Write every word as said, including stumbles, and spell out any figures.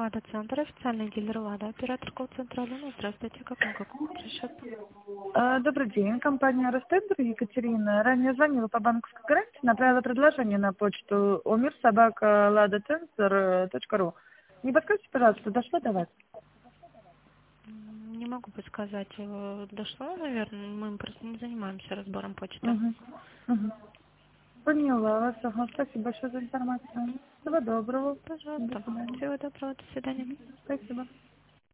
Лада Центр, официальный дилер Лада, оператор колл-центра Алена. Здравствуйте, как могу помочь расчету? А, Добрый день, компания Ростендер, Екатерина. Ранее звонила по банковской гарантии, направила предложение на почту омир собака лада центр точка ру. Не подскажите, пожалуйста, дошло до вас? М, Не могу подсказать, э, дошло, наверное, мы просто не занимаемся разбором почты. Угу. Угу. Поняла вас. Ага, спасибо большое за информацию. Всего доброго. До Пожалуйста. свидания. Всего доброго, до свидания. Мгм. Спасибо.